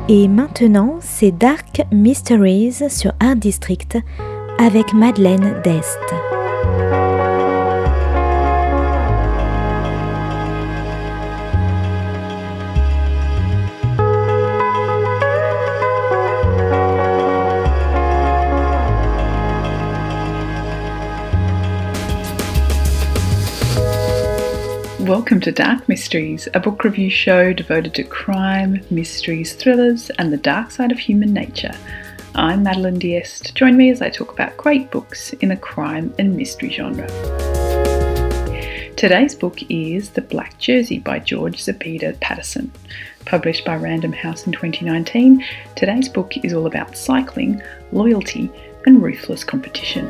Et maintenant, c'est Dark Mysteries sur Art District avec Madeleine Dest. Welcome to Dark Mysteries, a book review show devoted to crime, mysteries, thrillers, and the dark side of human nature. I'm Madeleine Dest. Join me as I talk about great books in the crime and mystery genre. Today's book is The Black Jersey by George Zepeda Patterson. Published by Random House in 2019, today's book is all about cycling, loyalty, and ruthless competition.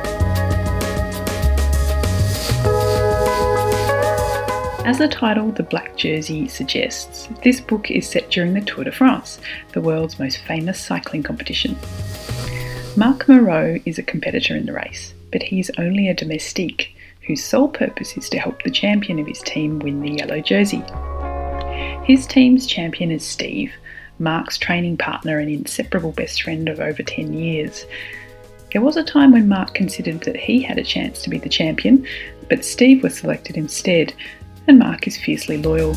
As the title The Black Jersey suggests, this book is set during the Tour de France, the world's most famous cycling competition. Marc Moreau is a competitor in the race, but he's only a domestique whose sole purpose is to help the champion of his team win the yellow jersey. His team's champion is Steve, Marc's training partner and inseparable best friend of over 10 years. There was a time when Marc considered that he had a chance to be the champion, but Steve was selected instead, and Marc is fiercely loyal.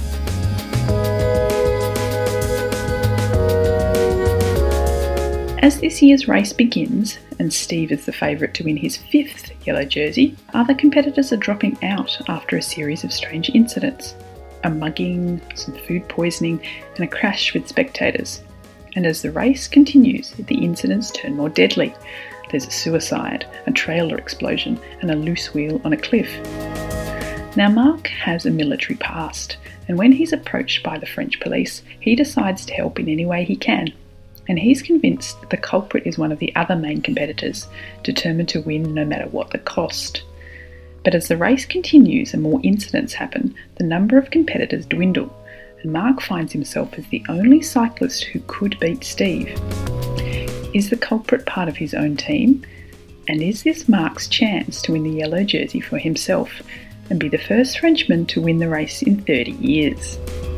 As this year's race begins, and Steve is the favourite to win his 5th yellow jersey, other competitors are dropping out after a series of strange incidents. A mugging, some food poisoning, and a crash with spectators. And as the race continues, the incidents turn more deadly. There's a suicide, a trailer explosion, and a loose wheel on a cliff. Now Marc has a military past, and when he's approached by the French police, he decides to help in any way he can. And he's convinced that the culprit is one of the other main competitors, determined to win no matter what the cost. But as the race continues and more incidents happen, the number of competitors dwindle, and Marc finds himself as the only cyclist who could beat Steve. Is the culprit part of his own team? And is this Marc's chance to win the yellow jersey for himself and be the first Frenchman to win the race in 30 years?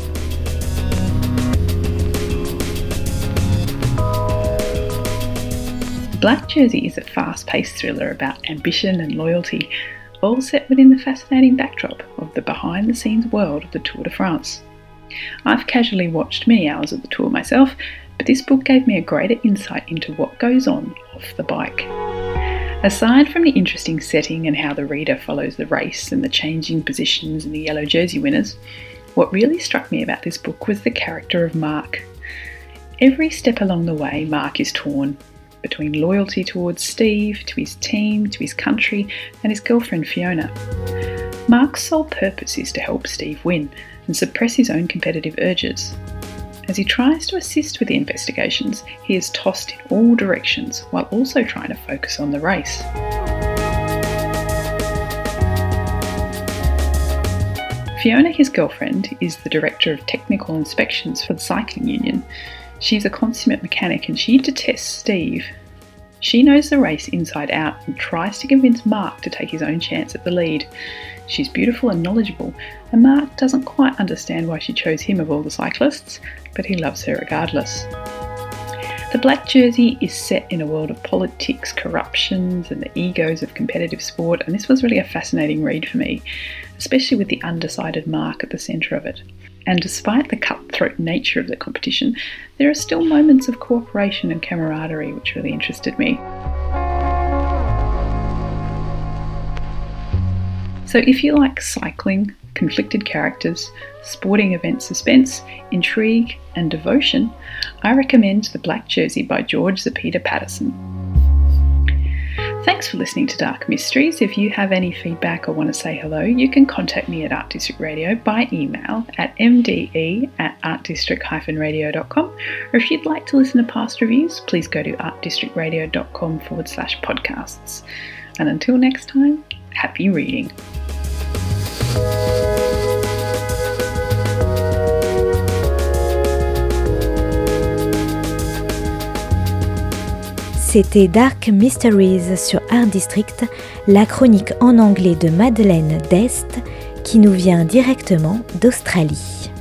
Black Jersey is a fast-paced thriller about ambition and loyalty, all set within the fascinating backdrop of the behind-the-scenes world of the Tour de France. I've casually watched many hours of the tour myself, but this book gave me a greater insight into what goes on off the bike. Aside from the interesting setting and how the reader follows the race and the changing positions and the yellow jersey winners, what really struck me about this book was the character of Marc. Every step along the way, Marc is torn between loyalty towards Steve, to his team, to his country, and his girlfriend Fiona. Marc's sole purpose is to help Steve win and suppress his own competitive urges. As he tries to assist with the investigations, he is tossed in all directions while also trying to focus on the race. Fiona, his girlfriend, is the Director of Technical Inspections for the Cycling Union. She's a consummate mechanic and she detests Steve. She knows the race inside out and tries to convince Marc to take his own chance at the lead. She's beautiful and knowledgeable, and Marc doesn't quite understand why she chose him of all the cyclists, but he loves her regardless. The Black Jersey is set in a world of politics, corruptions, and the egos of competitive sport, and this was really a fascinating read for me, especially with the undecided Marc at the centre of it. And despite the cutthroat nature of the competition, there are still moments of cooperation and camaraderie which really interested me. So if you like cycling, conflicted characters, sporting event suspense, intrigue and devotion, I recommend The Black Jersey by George Zepeda Patterson. Thanks for listening to Dark Mysteries. If you have any feedback or want to say hello, you can contact me at Art District Radio by email at mde@artdistrict-radio.com, or if you'd like to listen to past reviews, please go to artdistrictradio.com/podcasts. And until next time, happy reading. C'était Dark Mysteries sur Art District, la chronique en anglais de Madeleine Dest qui nous vient directement d'Australie.